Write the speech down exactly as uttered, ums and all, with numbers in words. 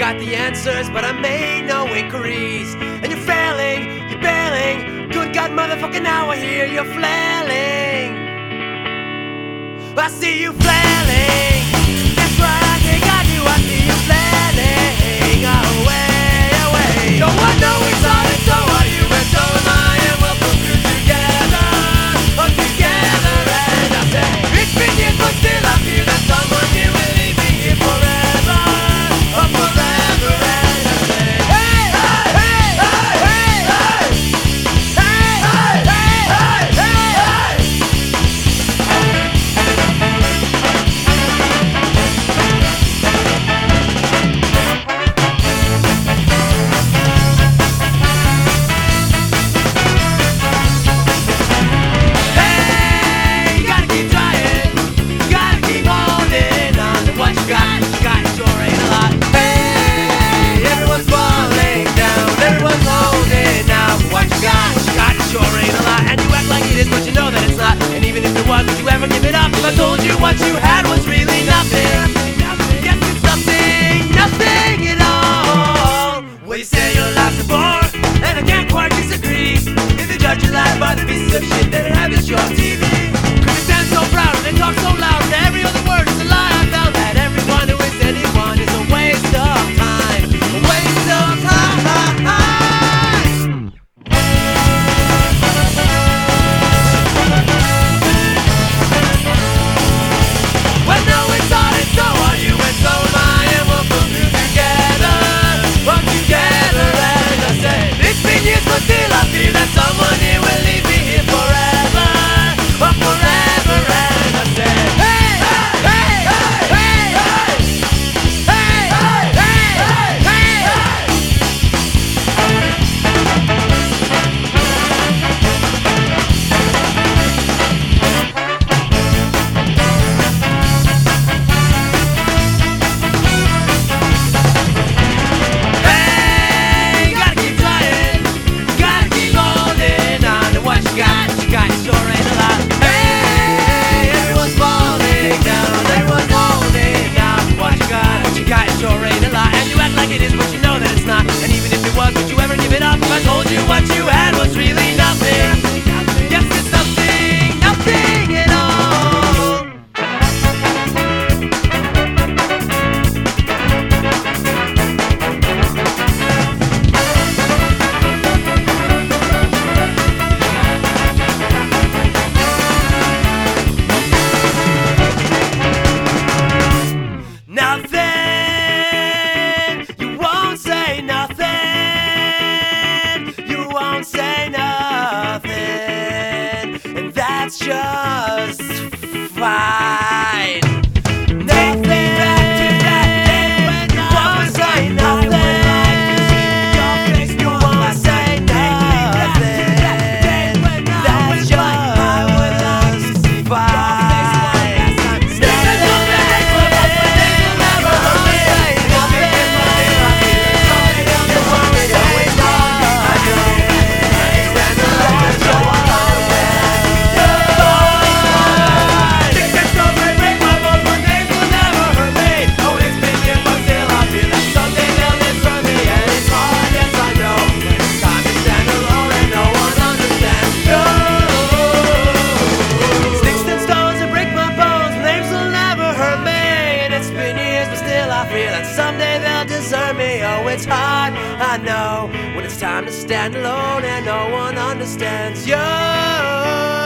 got the answers, but I made no inquiries. And you're failing, you're bailing. Good God, motherfucker, now I hear you're flailing. I see you flailing. That's right, I think I do. I see you flailing. Away, away. No one knows it's all, and so are you, and so am I, and we'll pull through together, oh, together. And I say, it's been years, but still I feel that someone here will leave me here forever, oh, forever. And I say, hey, hey, hey, hey, hey, hey, hey, hey, hey, hey, hey. But you know that it's not. And even if it was, would you ever give it up? If I told you what you had was really nothing, yes, it's nothing, nothing at all. Well, you say your life's a bore, and I can't quite disagree. If you judge your life by the pieces of shit that have is your T V. Cause they stand so proud and they talk so loud, and every other word is a lie. I found that everyone who is anyone is a waste of time, a waste of time. But still I feel that someone here will leave me here forever, oh, forever. And I say, hey, hey, hey, hey, hey, hey, hey, hey, hey, hey. What you had was really nothing. Yes, it's nothing, nothing at all. Nothing. You won't say nothing. Say nothing, and that's just fine. Nothing. You won't say nothing. You won't say nothing. That's just fine. Someday they'll desert me. Oh, it's hard, I know, when it's time to stand alone and no one understands you.